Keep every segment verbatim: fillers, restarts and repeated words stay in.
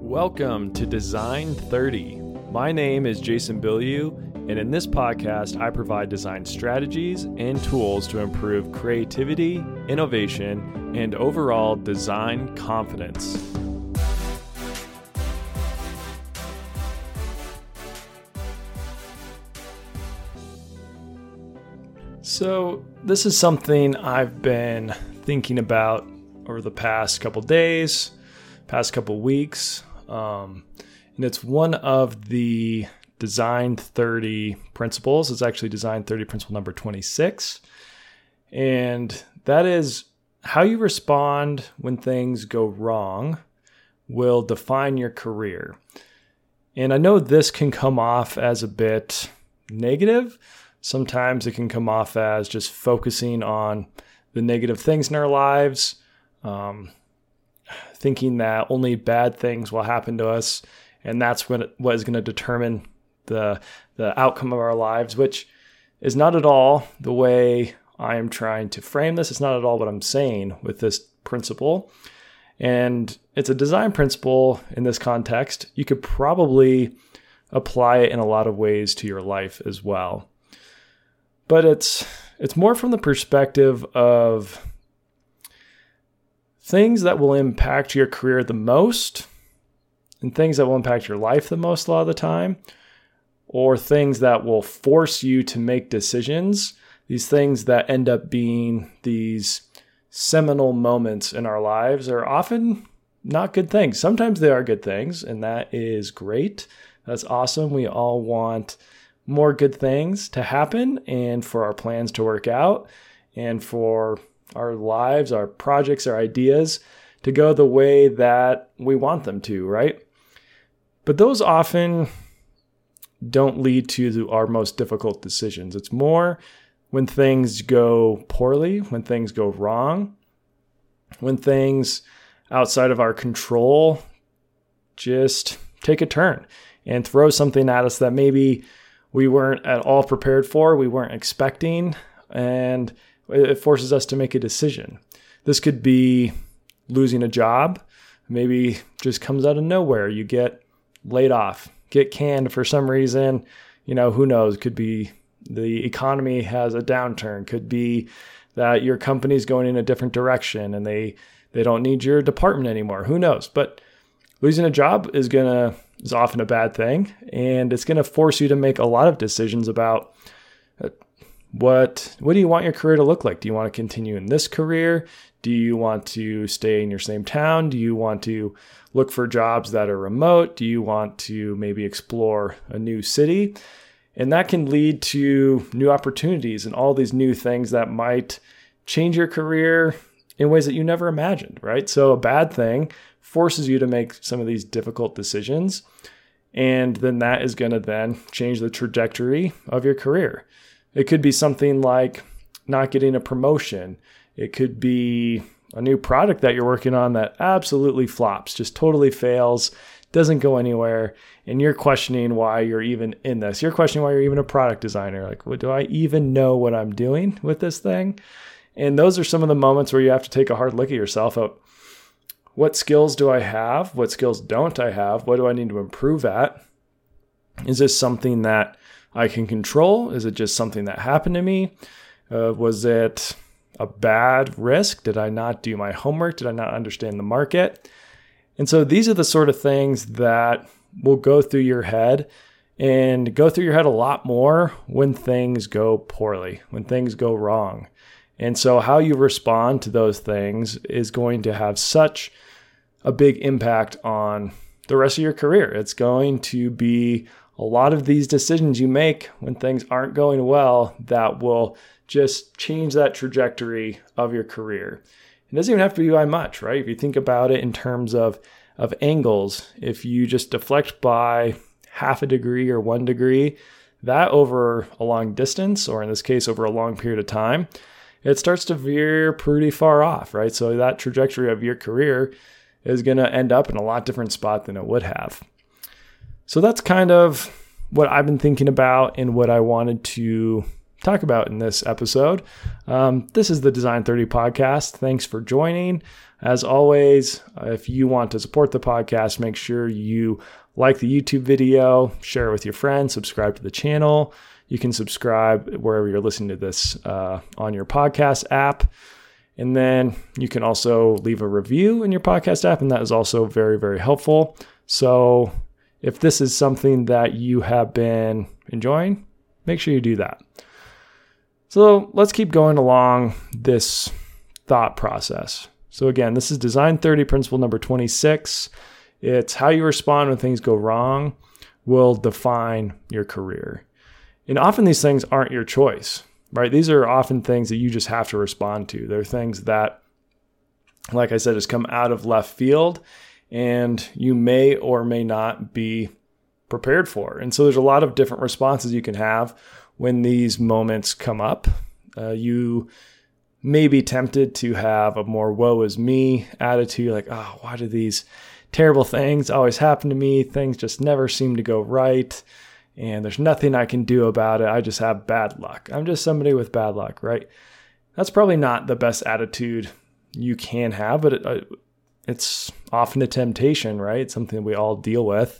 Welcome to Design thirty. My name is Jason Bilyeu, and in this podcast, I provide design strategies and tools to improve creativity, innovation, and overall design confidence. So, this is something I've been thinking about over the past couple days, past couple weeks. Um, and it's one of the Design thirty principles. It's actually Design thirty principle number twenty-six. And that is how you respond when things go wrong will define your career. And I know this can come off as a bit negative. Sometimes it can come off as just focusing on the negative things in our lives, um, thinking that only bad things will happen to us, and that's what, what is going to determine the the outcome of our lives, which is not at all the way I am trying to frame this. It's not at all what I'm saying with this principle. And it's a design principle in this context. You could probably apply it in a lot of ways to your life as well. But it's it's more from the perspective of things that will impact your career the most and things that will impact your life the most a lot of the time, or things that will force you to make decisions, these things that end up being these seminal moments in our lives are often not good things. Sometimes they are good things, and that is great. That's awesome. We all want more good things to happen and for our plans to work out and for our lives, our projects, our ideas to go the way that we want them to, right? But those often don't lead to our most difficult decisions. It's more when things go poorly, when things go wrong, when things outside of our control just take a turn and throw something at us that maybe we weren't at all prepared for, we weren't expecting, and it forces us to make a decision. This could be losing a job, maybe just comes out of nowhere. You get laid off, get canned for some reason. You know, who knows? Could be the economy has a downturn. Could be that your company's going in a different direction and they they don't need your department anymore. Who knows? But losing a job is gonna is often a bad thing, and it's gonna force you to make a lot of decisions about uh, What what do you want your career to look like? Do you want to continue in this career? Do you want to stay in your same town? Do you want to look for jobs that are remote? Do you want to maybe explore a new city? And that can lead to new opportunities and all these new things that might change your career in ways that you never imagined, right? So a bad thing forces you to make some of these difficult decisions, and then that is going to then change the trajectory of your career. It could be something like not getting a promotion. It could be a new product that you're working on that absolutely flops, just totally fails, doesn't go anywhere, and you're questioning why you're even in this. You're questioning why you're even a product designer. Like, well, do I even know what I'm doing with this thing? And those are some of the moments where you have to take a hard look at yourself. Of what skills do I have? What skills don't I have? What do I need to improve at? Is this something that I can control? Is it just something that happened to me? Uh, was it a bad risk? Did I not do my homework? Did I not understand the market? And so these are the sort of things that will go through your head and go through your head a lot more when things go poorly, when things go wrong. And so how you respond to those things is going to have such a big impact on the rest of your career. It's going to be a lot of these decisions you make when things aren't going well that will just change that trajectory of your career. It doesn't even have to be by much, right? If you think about it in terms of, of angles, if you just deflect by half a degree or one degree, that over a long distance, or in this case, over a long period of time, it starts to veer pretty far off, right? So that trajectory of your career is going to end up in a lot different spot than it would have. So that's kind of what I've been thinking about and what I wanted to talk about in this episode. Um, this is the Design thirty podcast. Thanks for joining. As always, if you want to support the podcast, make sure you like the YouTube video, share it with your friends, subscribe to the channel. You can subscribe wherever you're listening to this uh, on your podcast app. And then you can also leave a review in your podcast app, and that is also very, very helpful. So if this is something that you have been enjoying, make sure you do that. So let's keep going along this thought process. So again, this is Design thirty principle number twenty-six. It's how you respond when things go wrong will define your career. And often these things aren't your choice, right? These are often things that you just have to respond to. They're things that, like I said, just come out of left field and you may or may not be prepared for. And so there's a lot of different responses you can have when these moments come up. Uh, you may be tempted to have a more woe is me attitude, like, oh, why do these terrible things always happen to me? Things just never seem to go right, and there's nothing I can do about it. I just have bad luck. I'm just somebody with bad luck, right? That's probably not the best attitude you can have, but it, uh, it's often a temptation, right? It's something we all deal with.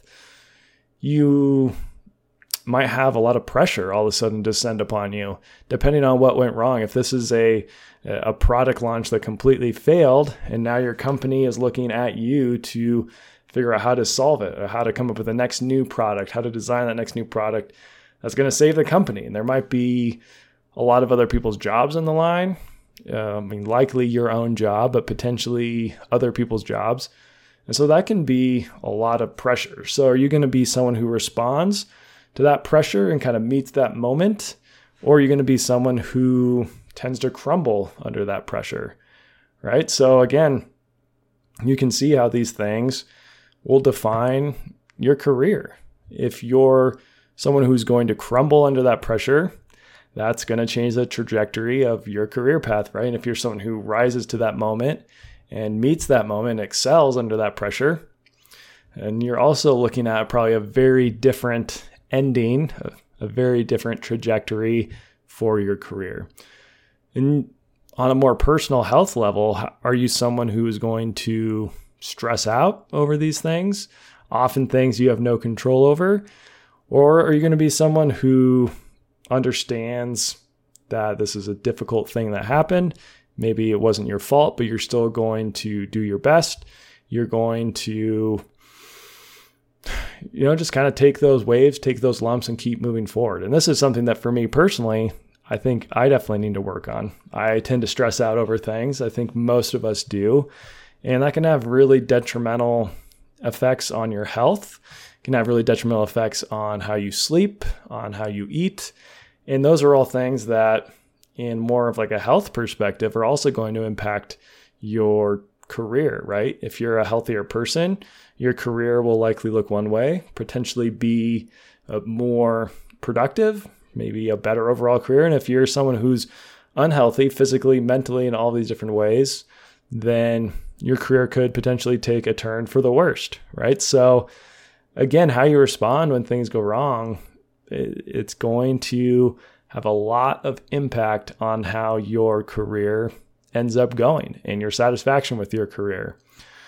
You might have a lot of pressure all of a sudden descend upon you, depending on what went wrong. If this is a a product launch that completely failed, and now your company is looking at you to figure out how to solve it, or how to come up with the next new product, how to design that next new product that's going to save the company. And there might be a lot of other people's jobs on the line. Uh, I mean, likely your own job, but potentially other people's jobs. And so that can be a lot of pressure. So are you going to be someone who responds to that pressure and kind of meets that moment? Or are you going to be someone who tends to crumble under that pressure, right? So again, you can see how these things will define your career. If you're someone who's going to crumble under that pressure, that's going to change the trajectory of your career path, right? And if you're someone who rises to that moment and meets that moment, excels under that pressure, and you're also looking at probably a very different ending, a, a very different trajectory for your career. And on a more personal health level, are you someone who is going to stress out over these things, often things you have no control over? Or are you going to be someone who understands that this is a difficult thing that happened? Maybe it wasn't your fault, but you're still going to do your best. You're going to, you know, just kind of take those waves, take those lumps, and keep moving forward. And this is something that for me personally, I think I definitely need to work on. I tend to stress out over things. I think most of us do. And that can have really detrimental effects on your health. It can have really detrimental effects on how you sleep, on how you eat. And those are all things that, in more of like a health perspective, are also going to impact your career, right? If you're a healthier person, your career will likely look one way, potentially be a more productive, maybe a better overall career. And if you're someone who's unhealthy physically, mentally, in all these different ways, then your career could potentially take a turn for the worst, right? So again, how you respond when things go wrong, it's going to have a lot of impact on how your career ends up going and your satisfaction with your career.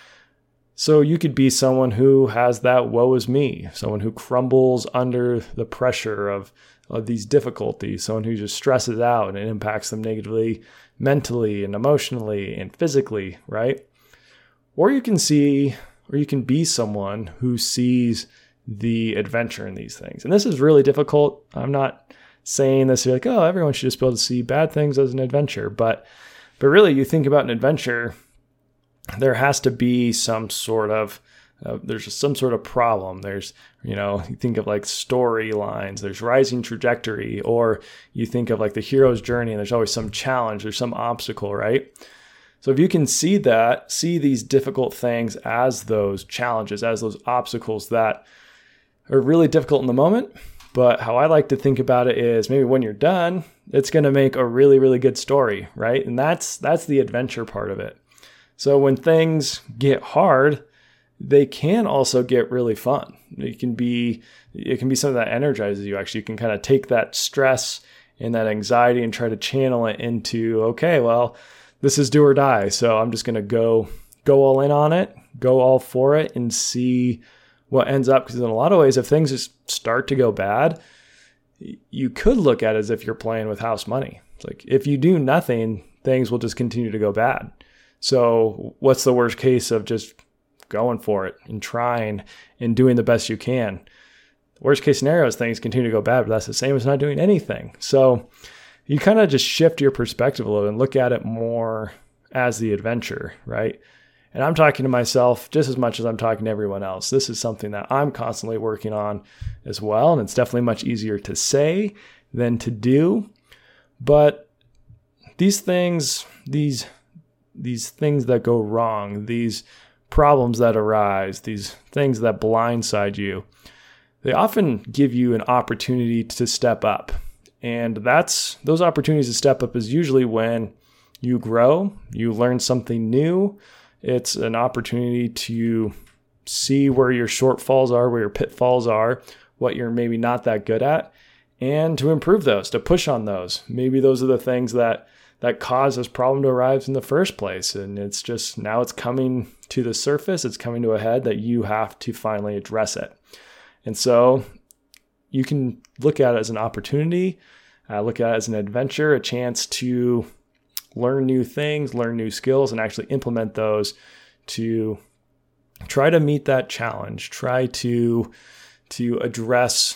So you could be someone who has that woe is me, someone who crumbles under the pressure of, of these difficulties, someone who just stresses out and it impacts them negatively mentally and emotionally and physically, right? Or you can see, or you can be someone who sees the adventure in these things. And this is really difficult. I'm not saying this like, oh, everyone should just be able to see bad things as an adventure. But, but really, you think about an adventure, there has to be some sort of, uh, there's just some sort of problem. There's, you know, you think of like storylines, there's rising trajectory, or you think of like the hero's journey and there's always some challenge, there's some obstacle, right? So if you can see that, see these difficult things as those challenges, as those obstacles that are really difficult in the moment, but how I like to think about it is maybe when you're done, it's going to make a really, really good story, right? And that's that's the adventure part of it. So when things get hard, they can also get really fun. It can be it can be something that energizes you. Actually, you can kind of take that stress and that anxiety and try to channel it into, okay, well, this is do or die. So I'm just going to go, go all in on it, go all for it and see what ends up. Because in a lot of ways, if things just start to go bad, you could look at it as if you're playing with house money. It's like, if you do nothing, things will just continue to go bad. So what's the worst case of just going for it and trying and doing the best you can? Worst case scenario is things continue to go bad, but that's the same as not doing anything. So you kind of just shift your perspective a little and look at it more as the adventure, right? And I'm talking to myself just as much as I'm talking to everyone else. This is something that I'm constantly working on as well. And it's definitely much easier to say than to do. But these things, these, these things that go wrong, these problems that arise, these things that blindside you, they often give you an opportunity to step up. And that's those opportunities to step up is usually when you grow, you learn something new. It's an opportunity to see where your shortfalls are, where your pitfalls are, what you're maybe not that good at, and to improve those, to push on those. Maybe those are the things that that cause this problem to arise in the first place. And it's just now it's coming to the surface, it's coming to a head that you have to finally address it. And so you can look at it as an opportunity, uh, look at it as an adventure, a chance to learn new things, learn new skills, and actually implement those to try to meet that challenge, try to, to address,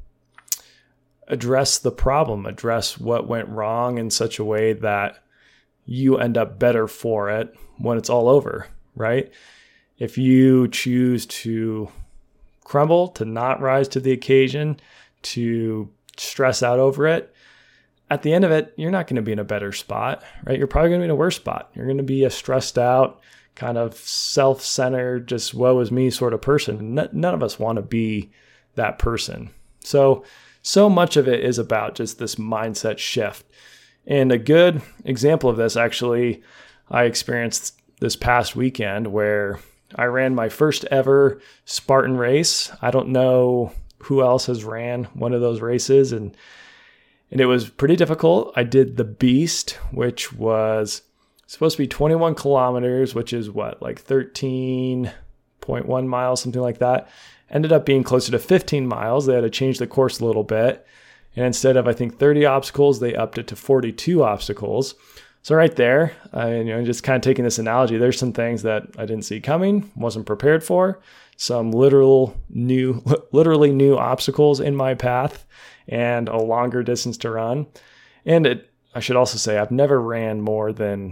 address the problem, address what went wrong in such a way that you end up better for it when it's all over, right? If you choose to crumble, to not rise to the occasion, to stress out over it, at the end of it, you're not going to be in a better spot, right? You're probably going to be in a worse spot. You're going to be a stressed out, kind of self-centered, just woe is me sort of person. None of us want to be that person. So, so much of it is about just this mindset shift. And a good example of this, actually, I experienced this past weekend where I ran my first ever Spartan race. I don't know who else has ran one of those races, and and it was pretty difficult. I did the Beast, which was supposed to be twenty-one kilometers, which is what, like thirteen point one miles, something like that. Ended up being closer to fifteen miles. They had to change the course a little bit. And instead of, I think, thirty obstacles, they upped it to forty-two obstacles. So right there, I, you know, just kind of taking this analogy, there's some things that I didn't see coming, wasn't prepared for, some literal new, literally new obstacles in my path, and a longer distance to run. And it, I should also say, I've never ran more than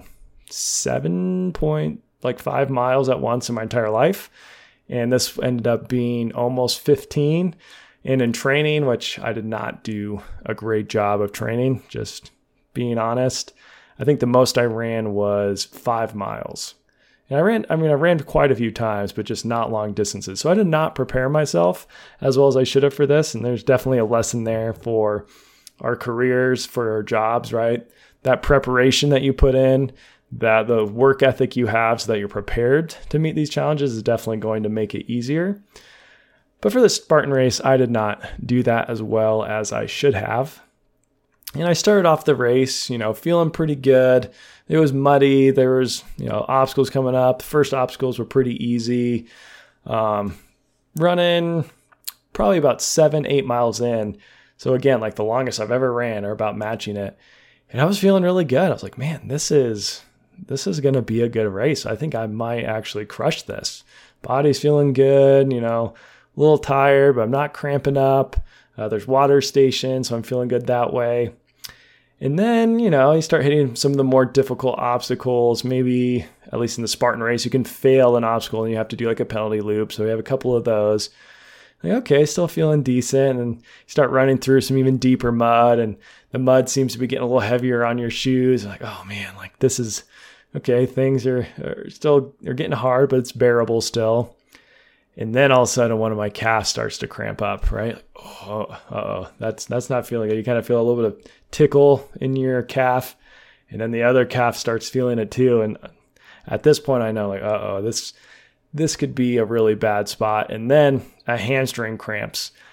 seven point like five miles at once in my entire life, and this ended up being almost fifteen. And in training, which I did not do a great job of training, just being honest, I think the most I ran was five miles. And I ran, I mean, I ran quite a few times, but just not long distances. So I did not prepare myself as well as I should have for this. And there's definitely a lesson there for our careers, for our jobs, right? That preparation that you put in, that the work ethic you have so that you're prepared to meet these challenges is definitely going to make it easier. But for the Spartan race, I did not do that as well as I should have. And I started off the race, you know, feeling pretty good. It was muddy. There was, you know, obstacles coming up. The first obstacles were pretty easy. Um, running probably about seven, eight miles in. So again, like the longest I've ever ran or about matching it. And I was feeling really good. I was like, man, this is, this is going to be a good race. I think I might actually crush this. Body's feeling good, you know, a little tired, but I'm not cramping up. Uh, there's water stations, so I'm feeling good that way. And then, you know, you start hitting some of the more difficult obstacles. Maybe, at least in the Spartan race, you can fail an obstacle and you have to do like a penalty loop. So we have a couple of those. Like, okay, still feeling decent. And you start running through some even deeper mud, and the mud seems to be getting a little heavier on your shoes. Like, oh man, like this is, okay, things are, are still, they're getting hard, but it's bearable still. And then all of a sudden, one of my calves starts to cramp up, right? Like, oh, uh-oh, that's that's not feeling good. You kind of feel a little bit of tickle in your calf, and then the other calf starts feeling it too. And at this point, I know, like, uh-oh, this this could be a really bad spot. And then a hamstring cramps,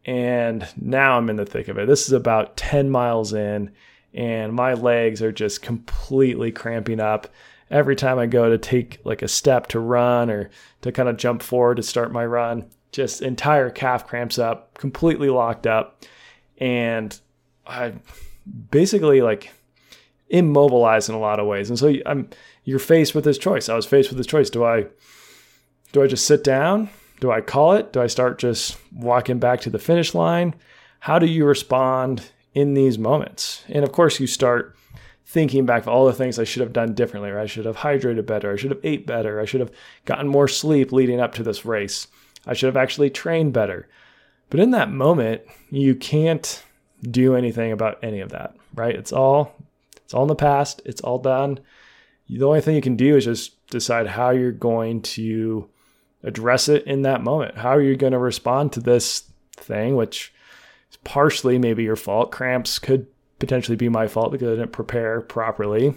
And now I'm in the thick of it. This is about ten miles in, and my legs are just completely cramping up. Every time I go to take like a step to run or to kind of jump forward to start my run, just entire calf cramps up, completely locked up. And I basically like immobilized in a lot of ways. And so I'm, you're faced with this choice. I was faced with this choice. Do I, do I just sit down? Do I call it? Do I start just walking back to the finish line? How do you respond in these moments? And of course you start thinking back of all the things I should have done differently, or I should have hydrated better. I should have ate better. I should have gotten more sleep leading up to this race. I should have actually trained better. But in that moment, you can't do anything about any of that, right? It's all, it's all in the past. It's all done. The only thing you can do is just decide how you're going to address it in that moment. How are you going to respond to this thing, which is partially maybe your fault. Cramps could potentially be my fault because I didn't prepare properly.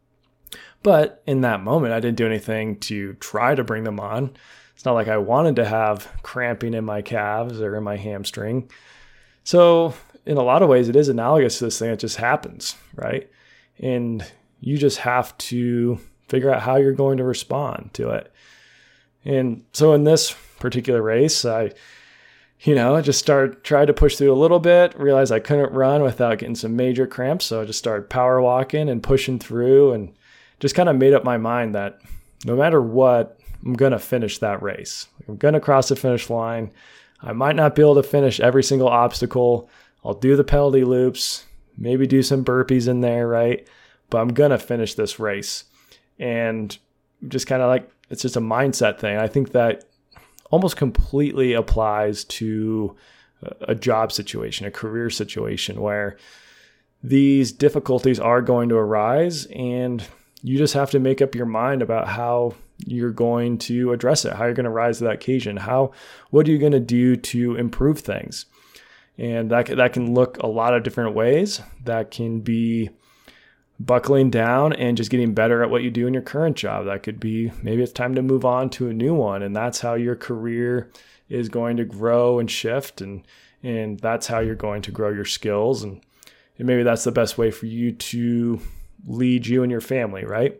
But in that moment, I didn't do anything to try to bring them on. It's not like I wanted to have cramping in my calves or in my hamstring. So in a lot of ways, it is analogous to this thing that just happens, right? And you just have to figure out how you're going to respond to it. And so in this particular race, I, you know, I just started, tried to push through a little bit, realized I couldn't run without getting some major cramps. So I just started power walking and pushing through and just kind of made up my mind that no matter what, I'm going to finish that race. I'm going to cross the finish line. I might not be able to finish every single obstacle. I'll do the penalty loops, maybe do some burpees in there, right? But I'm going to finish this race. And just kind of like, it's just a mindset thing. I think that almost completely applies to a job situation, a career situation where these difficulties are going to arise and you just have to make up your mind about how you're going to address it, how you're going to rise to that occasion, how, what are you going to do to improve things? And that, that can look a lot of different ways. That can be buckling down and just getting better at what you do in your current job. That could be, maybe it's time to move on to a new one. And that's how your career is going to grow and shift. And, and that's how you're going to grow your skills. And, and maybe that's the best way for you to lead you and your family, right?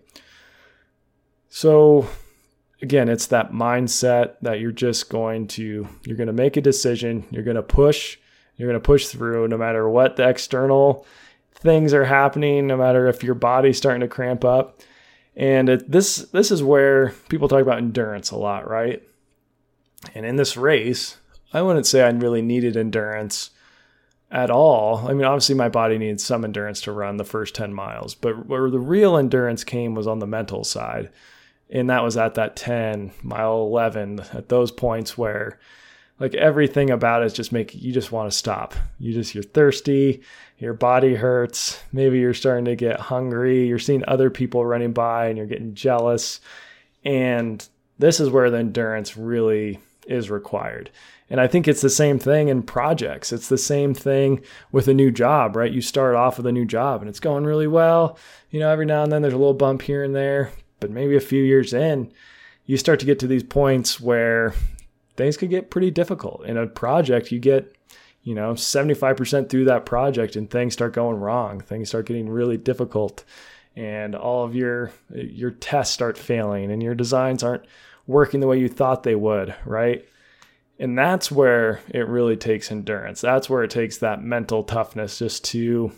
So again, it's that mindset that you're just going to, you're going to make a decision. You're going to push, you're going to push through no matter what the external things are happening, no matter if your body's starting to cramp up. And it, this this is where people talk about endurance a lot, right? And in this race, I wouldn't say I really needed endurance at all. I mean, obviously my body needs some endurance to run the first ten miles, but where the real endurance came was on the mental side. And that was at that ten, mile eleven, at those points where like everything about it is just make you just want to stop. You just, you're thirsty, your body hurts. Maybe you're starting to get hungry. You're seeing other people running by and you're getting jealous. And this is where the endurance really is required. And I think it's the same thing in projects. It's the same thing with a new job, right? You start off with a new job and it's going really well. You know, every now and then there's a little bump here and there, but maybe a few years in, you start to get to these points where things could get pretty difficult. In a project, you get, you know, seventy-five percent through that project and things start going wrong. Things start getting really difficult and all of your, your tests start failing and your designs aren't working the way you thought they would, right? And that's where it really takes endurance. That's where it takes that mental toughness just to,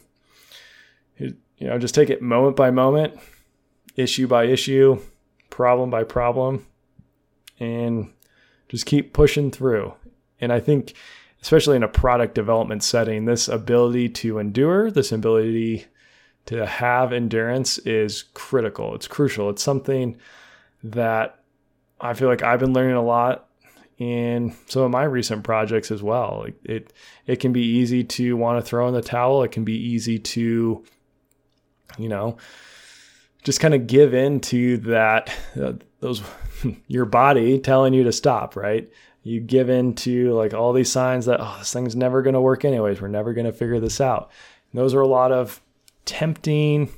you know, just take it moment by moment, issue by issue, problem by problem, and just keep pushing through. And I think, especially in a product development setting, this ability to endure, this ability to have endurance is critical. It's crucial. It's something that I feel like I've been learning a lot in some of my recent projects as well. It, it, it can be easy to want to throw in the towel. It can be easy to, you know, just kind of give in to that, uh, those, your body telling you to stop, right? You give in to like all these signs that, oh, this thing's never going to work anyways. We're never going to figure this out. And those are a lot of tempting,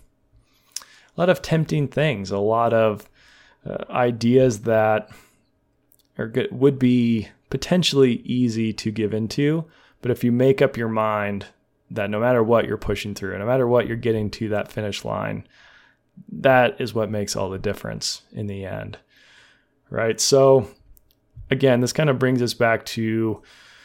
a lot of tempting things, a lot of uh, ideas that are good, would be potentially easy to give into, But if you make up your mind that no matter what you're pushing through, no matter what you're getting to that finish line, that is what makes all the difference in the end, right? So again, this kind of brings us back to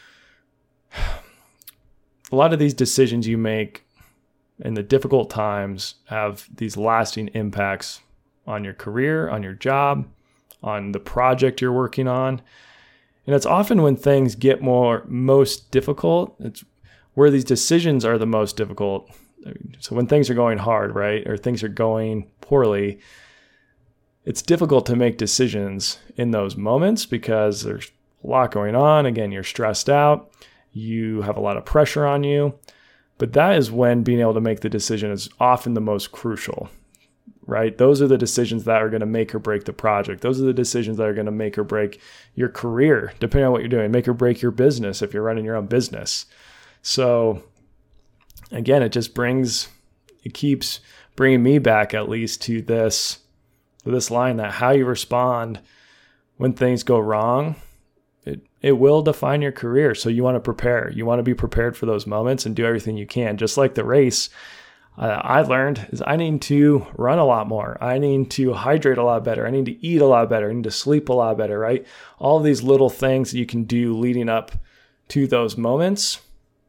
a lot of these decisions you make in the difficult times have these lasting impacts on your career, on your job, on the project you're working on. And it's often when things get more most difficult, it's where these decisions are the most difficult. So when things are going hard, right, or things are going poorly, it's difficult to make decisions in those moments because there's a lot going on. Again, you're stressed out. You have a lot of pressure on you. But that is when being able to make the decision is often the most crucial, right? Those are the decisions that are going to make or break the project. Those are the decisions that are going to make or break your career, depending on what you're doing, make or break your business if you're running your own business. So again, it just brings, it keeps bringing me back at least to this, to this line that how you respond when things go wrong, it, it will define your career. So you want to prepare. You want to be prepared for those moments and do everything you can. Just like the race, uh, I learned is I need to run a lot more. I need to hydrate a lot better. I need to eat a lot better. I need to sleep a lot better, right? All these little things that you can do leading up to those moments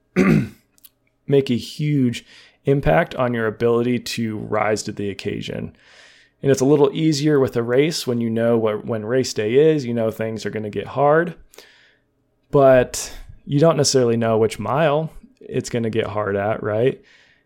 make a huge impact on your ability to rise to the occasion. And it's a little easier with a race when you know what when race day is, you know things are going to get hard, but you don't necessarily know which mile it's going to get hard at, right?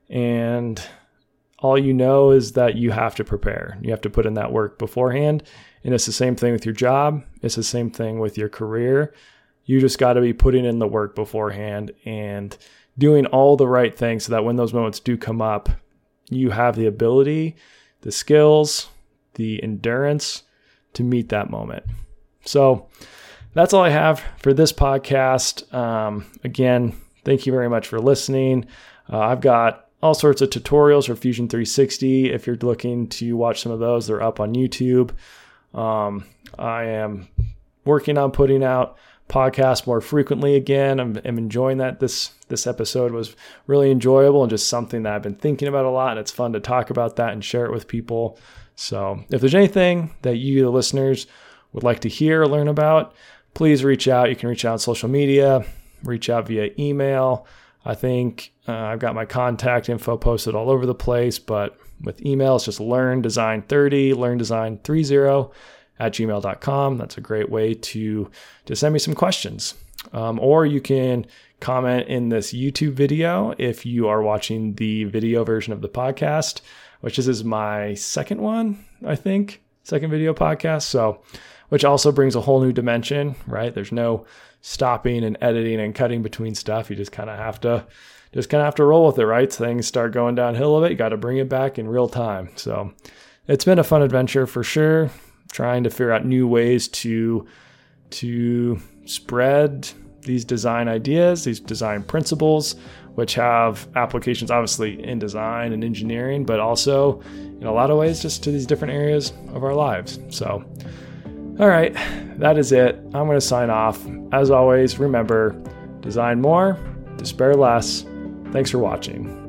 And all you know is that you have to prepare. You have to put in that work beforehand. And it's the same thing with your job. It's the same thing with your career. You just got to be putting in the work beforehand and doing all the right things so that when those moments do come up, you have the ability, the skills, the endurance to meet that moment. So that's all I have for this podcast. Um, again, thank you very much for listening. Uh, I've got all sorts of tutorials for Fusion three sixty. If you're looking to watch some of those, they're up on YouTube. Um, I am working on putting out podcasts more frequently again. I'm, I'm enjoying that. This this episode was really enjoyable and just something that I've been thinking about a lot, and it's fun to talk about that and share it with people. So if there's anything that you, the listeners, would like to hear or learn about, please reach out. You can reach out on social media, reach out via email. I think uh, I've got my contact info posted all over the place, but with email, it's just learn design thirty, learn design thirty at gmail dot com. That's a great way to, to send me some questions. Um, or you can comment in this YouTube video if you are watching the video version of the podcast, which this is my second one, I think, second video podcast. So, which also brings a whole new dimension, right? There's no stopping and editing and cutting between stuff. You just kind of have to, just kind of have to roll with it, right? Things start going downhill a bit. You got to bring it back in real time. So it's been a fun adventure for sure. Trying to figure out new ways to, to spread these design ideas, these design principles, which have applications obviously in design and engineering, but also in a lot of ways just to these different areas of our lives. So, all right, that is it. I'm going to sign off. As always, remember, design more, despair less. Thanks for watching.